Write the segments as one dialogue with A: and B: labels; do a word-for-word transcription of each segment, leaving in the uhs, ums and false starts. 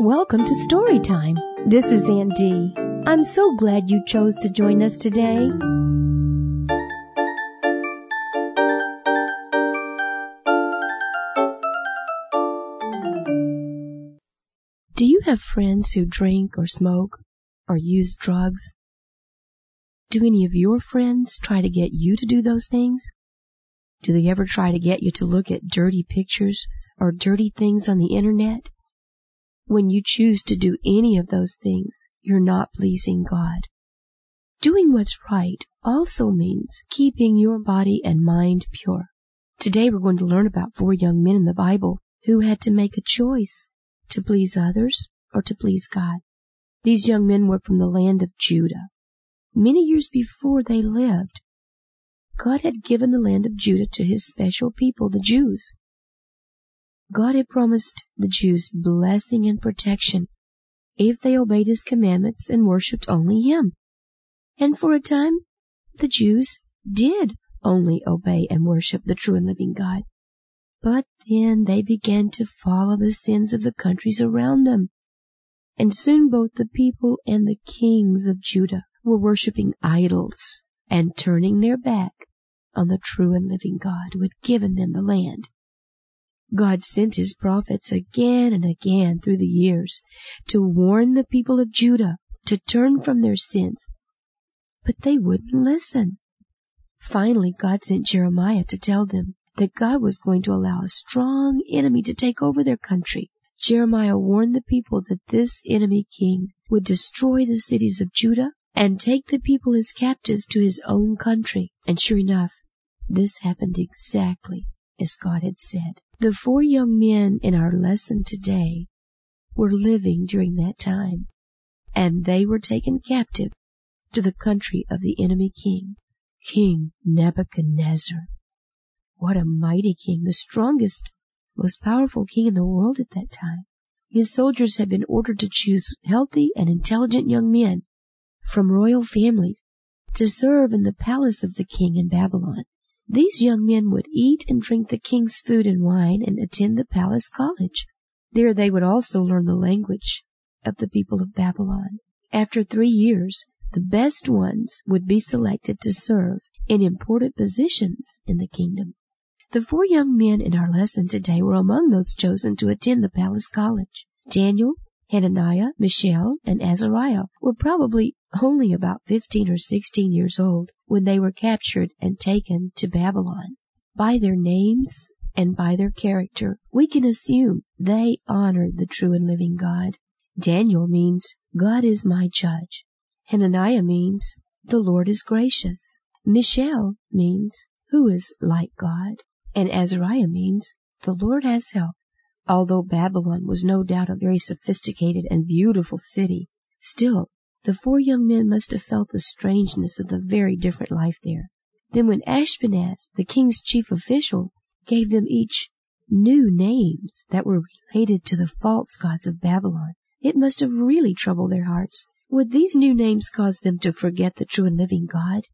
A: Welcome to Story Time. This is Aunt Dee. I'm so glad you chose to join us today. Do you have friends who drink or smoke or use drugs? Do any of your friends try to get you to do those things? Do they ever try to get you to look at dirty pictures or dirty things on the internet? When you choose to do any of those things, you're not pleasing God. Doing what's right also means keeping your body and mind pure. Today we're going to learn about four young men in the Bible who had to make a choice to please others or to please God. These young men were from the land of Judah. Many years before they lived, God had given the land of Judah to His special people, the Jews. God had promised the Jews blessing and protection if they obeyed His commandments and worshipped only Him. And for a time, the Jews did only obey and worship the true and living God. But then they began to follow the sins of the countries around them. And soon both the people and the kings of Judah were worshiping idols and turning their back on the true and living God who had given them the land. God sent His prophets again and again through the years to warn the people of Judah to turn from their sins, but they wouldn't listen. Finally, God sent Jeremiah to tell them that God was going to allow a strong enemy to take over their country. Jeremiah warned the people that this enemy king would destroy the cities of Judah and take the people as captives to his own country. And sure enough, this happened exactly as God had said. The four young men in our lesson today were living during that time, and they were taken captive to the country of the enemy king, King Nebuchadnezzar. What a mighty king, the strongest, most powerful king in the world at that time. His soldiers had been ordered to choose healthy and intelligent young men from royal families to serve in the palace of the king in Babylon. These young men would eat and drink the king's food and wine and attend the palace college. There they would also learn the language of the people of Babylon. After three years, the best ones would be selected to serve in important positions in the kingdom. The four young men in our lesson today were among those chosen to attend the palace college. Daniel, Hananiah, Mishael, and Azariah were probably only about fifteen or sixteen years old when they were captured and taken to Babylon. By their names and by their character, we can assume they honored the true and living God. Daniel means, God is my judge. Hananiah means, the Lord is gracious. Mishael means, who is like God. And Azariah means, the Lord has help. Although Babylon was no doubt a very sophisticated and beautiful city, still, the four young men must have felt the strangeness of the very different life there. Then when Ashpenaz, the king's chief official, gave them each new names that were related to the false gods of Babylon, it must have really troubled their hearts. Would these new names cause them to forget the true and living God?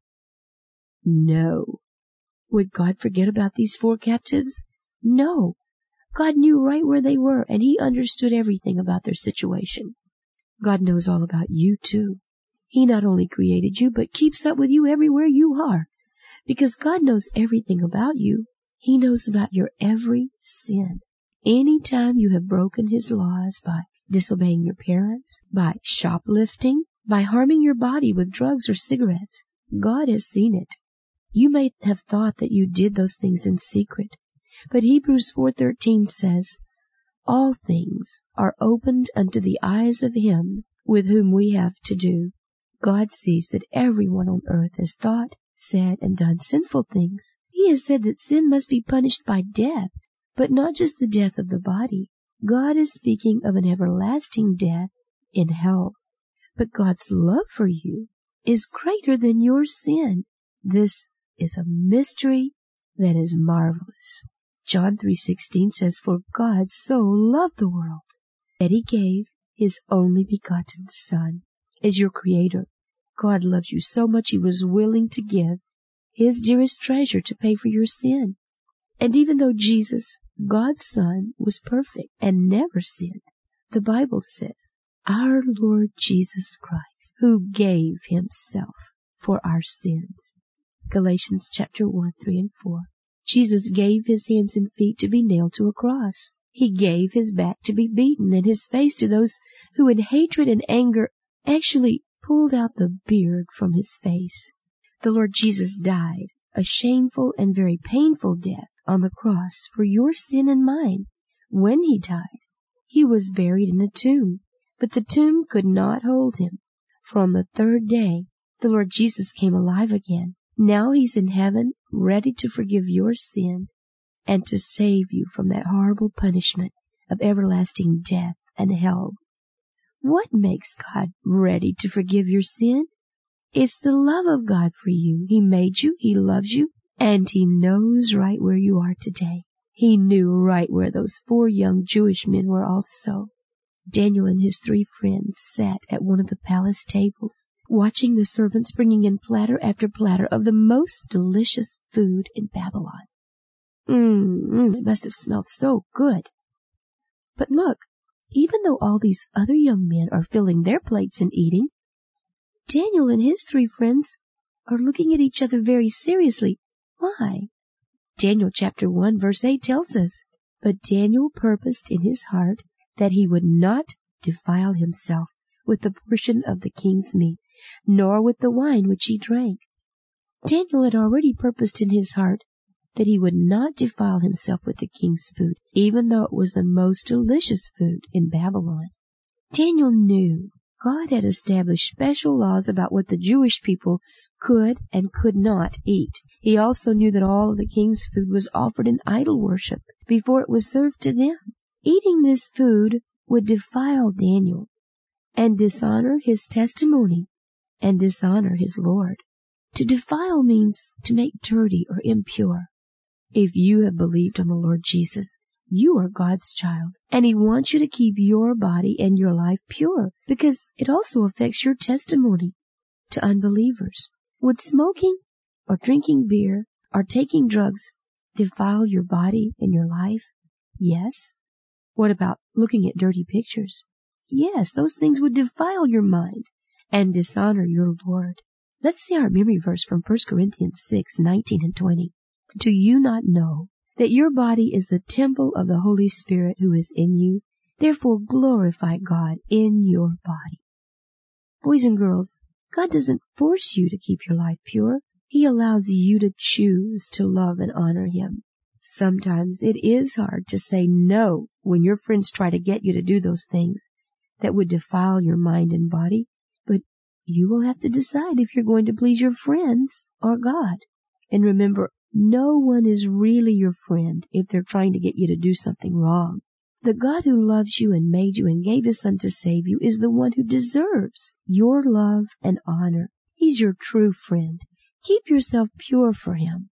A: No. Would God forget about these four captives? No. God knew right where they were, and He understood everything about their situation. God knows all about you, too. He not only created you, but keeps up with you everywhere you are. Because God knows everything about you, He knows about your every sin. Any time you have broken His laws by disobeying your parents, by shoplifting, by harming your body with drugs or cigarettes, God has seen it. You may have thought that you did those things in secret, but Hebrews four thirteen says, all things are opened unto the eyes of Him with whom we have to do. God sees that everyone on earth has thought, said, and done sinful things. He has said that sin must be punished by death, but not just the death of the body. God is speaking of an everlasting death in hell. But God's love for you is greater than your sin. This is a mystery that is marvelous. John three sixteen says, for God so loved the world that He gave His only begotten Son. As your Creator, God loves you so much He was willing to give His dearest treasure to pay for your sin. And even though Jesus, God's Son, was perfect and never sinned, The Bible says, our Lord Jesus Christ, who gave himself for our sins. Galatians chapter one, three, and four. Jesus gave his hands and feet to be nailed to a cross. He gave his back to be beaten and his face to those who in hatred and anger actually pulled out the beard from his face. The Lord Jesus died a shameful and very painful death on the cross for your sin and mine. When he died, he was buried in a tomb, but the tomb could not hold him. For on the third day, the Lord Jesus came alive again. Now he's in heaven, ready to forgive your sin and to save you from that horrible punishment of everlasting death and hell. What makes God ready to forgive your sin? It's the love of God for you. He made you, he loves you, and he knows right where you are today. He knew right where those four young Jewish men were also. Daniel and his three friends sat at one of the palace tables, watching the servants bringing in platter after platter of the most delicious food in Babylon. Mmm, it must have smelled so good. But look, even though all these other young men are filling their plates and eating, Daniel and his three friends are looking at each other very seriously. Why? Daniel chapter one verse eight tells us, but Daniel purposed in his heart that he would not defile himself with the portion of the king's meat, nor with the wine which he drank. Daniel had already purposed in his heart that he would not defile himself with the king's food, even though it was the most delicious food in Babylon. Daniel knew God had established special laws about what the Jewish people could and could not eat. He also knew that all of the king's food was offered in idol worship before it was served to them. Eating this food would defile Daniel and dishonor his testimony and dishonor his Lord. To defile means to make dirty or impure. If you have believed on the Lord Jesus, you are God's child, and he wants you to keep your body and your life pure, because it also affects your testimony to unbelievers. Would smoking or drinking beer or taking drugs defile your body and your life? Yes. What about looking at dirty pictures? Yes, those things would defile your mind and dishonor your Lord. Let's see our memory verse from First Corinthians six, nineteen and twenty. Do you not know that your body is the temple of the Holy Spirit who is in you? Therefore glorify God in your body. Boys and girls, God doesn't force you to keep your life pure. He allows you to choose to love and honor him. Sometimes it is hard to say no when your friends try to get you to do those things that would defile your mind and body, but you will have to decide if you're going to please your friends or God. And remember, no one is really your friend if they're trying to get you to do something wrong. The God who loves you and made you and gave his son to save you is the one who deserves your love and honor. He's your true friend. Keep yourself pure for him.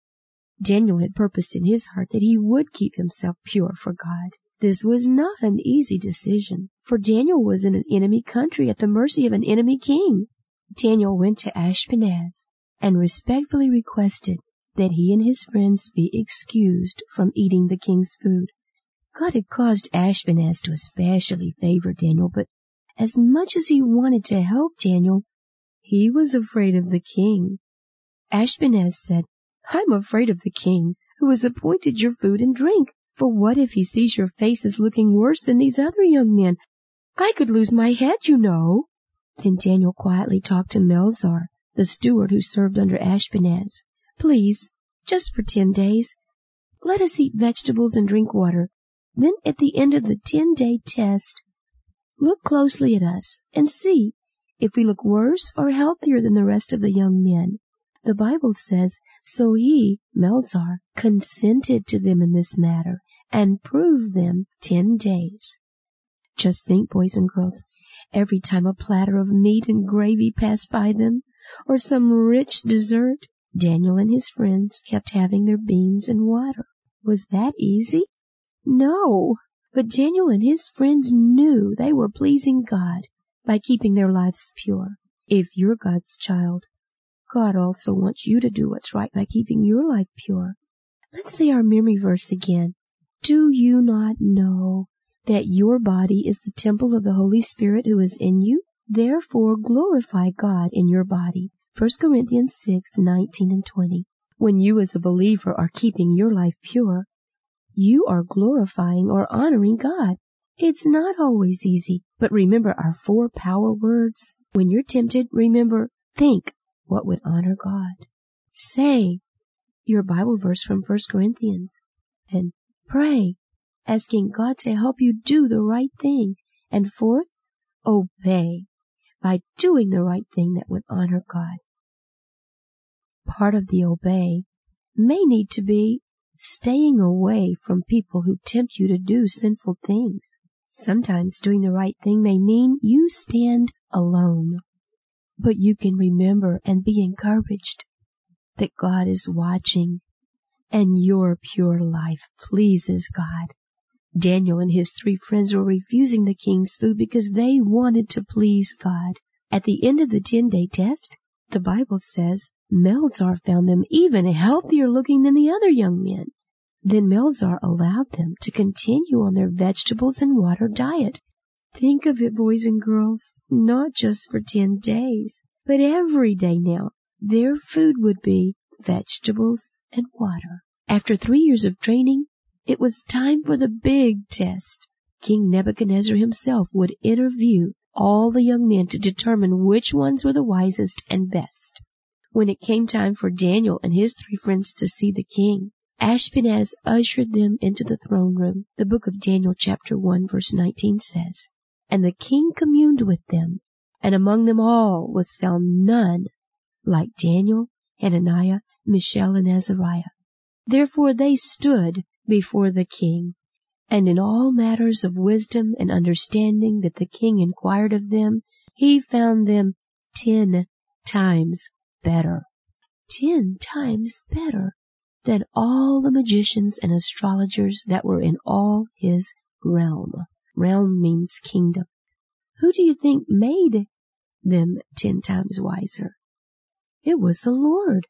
A: Daniel had purposed in his heart that he would keep himself pure for God. This was not an easy decision, for Daniel was in an enemy country at the mercy of an enemy king. Daniel went to Ashpenaz and respectfully requested that he and his friends be excused from eating the king's food. God had caused Ashpenaz to especially favor Daniel, but as much as he wanted to help Daniel, he was afraid of the king. Ashpenaz said, I'm afraid of the king, who has appointed your food and drink. For what if he sees your faces looking worse than these other young men? I could lose my head, you know. Then Daniel quietly talked to Melzar, the steward who served under Ashpenaz. Please, just for ten days, let us eat vegetables and drink water. Then at the end of the ten-day test, look closely at us and see if we look worse or healthier than the rest of the young men. The Bible says, so he, Melzar, consented to them in this matter and proved them ten days. Just think, boys and girls, every time a platter of meat and gravy passed by them, or some rich dessert, Daniel and his friends kept having their beans and water. Was that easy? No, but Daniel and his friends knew they were pleasing God by keeping their lives pure. If you're God's child, God also wants you to do what's right by keeping your life pure. Let's say our memory verse again. Do you not know that your body is the temple of the Holy Spirit who is in you? Therefore glorify God in your body. First Corinthians six, nineteen and twenty. When you as a believer are keeping your life pure, you are glorifying or honoring God. It's not always easy, but remember our four power words. When you're tempted, remember, think what would honor God. Say your Bible verse from First Corinthians. And pray, asking God to help you do the right thing. And fourth, obey by doing the right thing that would honor God. Part of the obey may need to be staying away from people who tempt you to do sinful things. Sometimes doing the right thing may mean you stand alone. But you can remember and be encouraged that God is watching and your pure life pleases God. Daniel and his three friends were refusing the king's food because they wanted to please God. At the end of the ten-day test, the Bible says Melzar found them even healthier looking than the other young men. Then Melzar allowed them to continue on their vegetables and water diet. Think of it, boys and girls, not just for ten days, but every day now. Their food would be vegetables and water. After three years of training, it was time for the big test. King Nebuchadnezzar himself would interview all the young men to determine which ones were the wisest and best. When it came time for Daniel and his three friends to see the king, Ashpenaz ushered them into the throne room. The book of Daniel chapter one verse nineteen says, "And the king communed with them, and among them all was found none like Daniel, Hananiah, Mishael, and Azariah. Therefore they stood before the king, and in all matters of wisdom and understanding that the king inquired of them, he found them ten times better." Ten times better than all the magicians and astrologers that were in all his realm. Realm means kingdom. Who do you think made them ten times wiser? It was the Lord.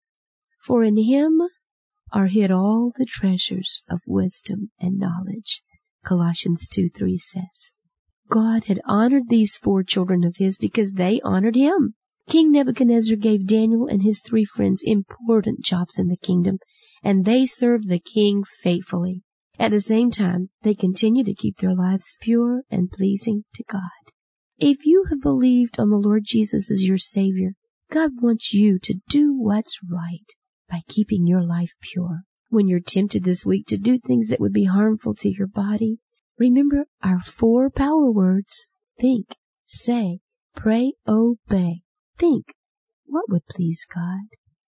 A: For in him are hid all the treasures of wisdom and knowledge, Colossians two three says. God had honored these four children of his because they honored him. King Nebuchadnezzar gave Daniel and his three friends important jobs in the kingdom, and they served the king faithfully. At the same time, they continued to keep their lives pure and pleasing to God. If you have believed on the Lord Jesus as your Savior, God wants you to do what's right by keeping your life pure. When you're tempted this week to do things that would be harmful to your body, remember our four power words. Think, say, pray, obey. Think, what would please God?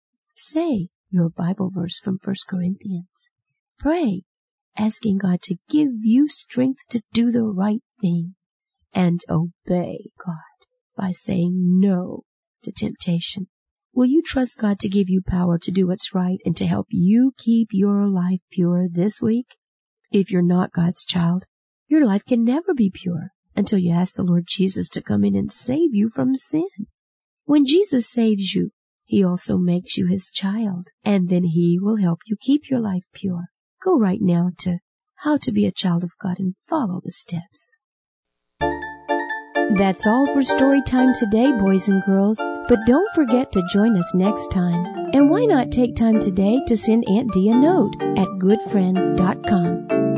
A: Say your Bible verse from First Corinthians. Pray, asking God to give you strength to do the right thing. And obey God by saying no to temptation. Will you trust God to give you power to do what's right and to help you keep your life pure this week? If you're not God's child, your life can never be pure until you ask the Lord Jesus to come in and save you from sin. When Jesus saves you, he also makes you his child, and then he will help you keep your life pure. Go right now to How to Be a Child of God and follow the steps. That's all for story time today, boys and girls. But don't forget to join us next time. And why not take time today to send Aunt Dee a note at good friend dot com.